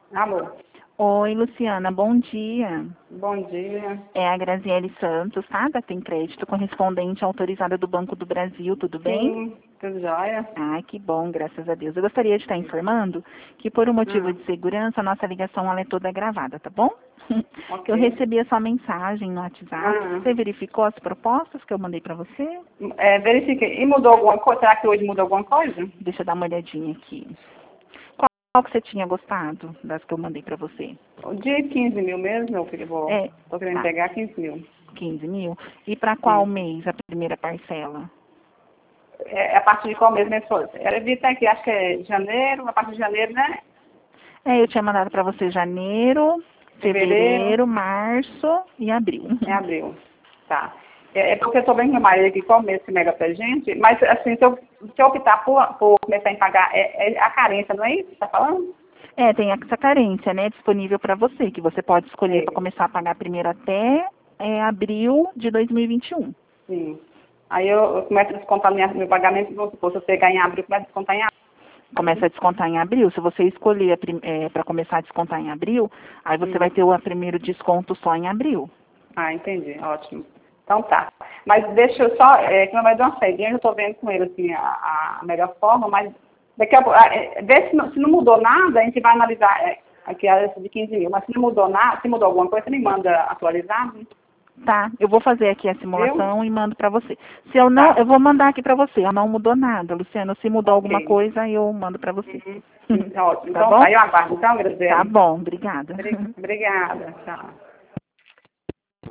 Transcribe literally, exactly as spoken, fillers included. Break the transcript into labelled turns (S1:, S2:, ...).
S1: Alô,
S2: Oi, Luciana, bom dia.
S1: bom dia.
S2: É a Graziele Santos, tá? Da Tem Crédito, correspondente autorizada do Banco do Brasil, tudo bem?
S1: Sim, tudo jóia?
S2: Ai, que bom, graças a Deus. Eu gostaria de estar informando que, por um motivo
S1: Ah,
S2: de segurança, a nossa ligação ela é toda gravada, tá bom?
S1: ok.
S2: Eu recebi a sua mensagem no WhatsApp.
S1: Ah,
S2: Você verificou as propostas que eu mandei para você?
S1: é, verifiquei. E mudou alguma coisa? Será que hoje mudou alguma coisa?
S2: Deixa eu dar uma olhadinha aqui. Qual, qual que você tinha gostado das que eu mandei para você?
S1: O de quinze mil mesmo, eu queria- vou,
S2: É,
S1: tô querendo
S2: tá,
S1: pegar quinze mil.
S2: quinze mil. E para qual
S1: Sim.
S2: mês a primeira parcela?
S1: É, é a partir de qual mês mensual? Era evita aqui, acho que é janeiro, a partir de janeiro, né?
S2: É, eu tinha mandado para você janeiro,
S1: Fevereiro,
S2: fevereiro, março e abril.
S1: em abril. Tá. É, é porque eu tô bem com meu marido aqui qual mês que mega pra gente, mas assim, se eu, se eu optar por, por começar a pagar, é, é a carência, não é isso que você tá falando?
S2: É, tem essa carência, né, disponível para você, que você pode escolher para
S1: É.
S2: começar a pagar primeiro até é, abril de dois mil e vinte e um.
S1: Sim. Aí eu, eu começo a descontar minha, meu pagamento, vamos supor, se eu pegar em abril, começa a descontar em abril.
S2: Começa a descontar em abril. Se você escolher para começar a descontar em abril, aí você vai
S1: Hum.
S2: ter o primeiro desconto só em abril.
S1: Ah, entendi. Ótimo. Então tá. Mas deixa eu só, é, que meu marido deu uma saidinha, eu estou vendo com ele assim, a, a melhor forma, mas daqui a pouco, ah, é, vê se não, se não mudou nada, a gente vai analisar é, aqui a essa de quinze mil. Mas se não mudou nada, se mudou alguma coisa, você me manda atualizado,
S2: Tá, eu vou fazer aqui a
S1: viu?
S2: simulação e mando para você. Se eu não,
S1: Tá.
S2: eu vou mandar aqui para você. Não mudou nada, Luciano. Se mudou alguma
S1: Ok.
S2: coisa, eu mando para você.
S1: Uhum. Então, ótimo.
S2: Tá
S1: Então
S2: bom?
S1: tá, eu aguardo. Então,
S2: Tá
S1: Graziele.
S2: bom, obrigada.
S1: Obri- Obrigada. Tchau.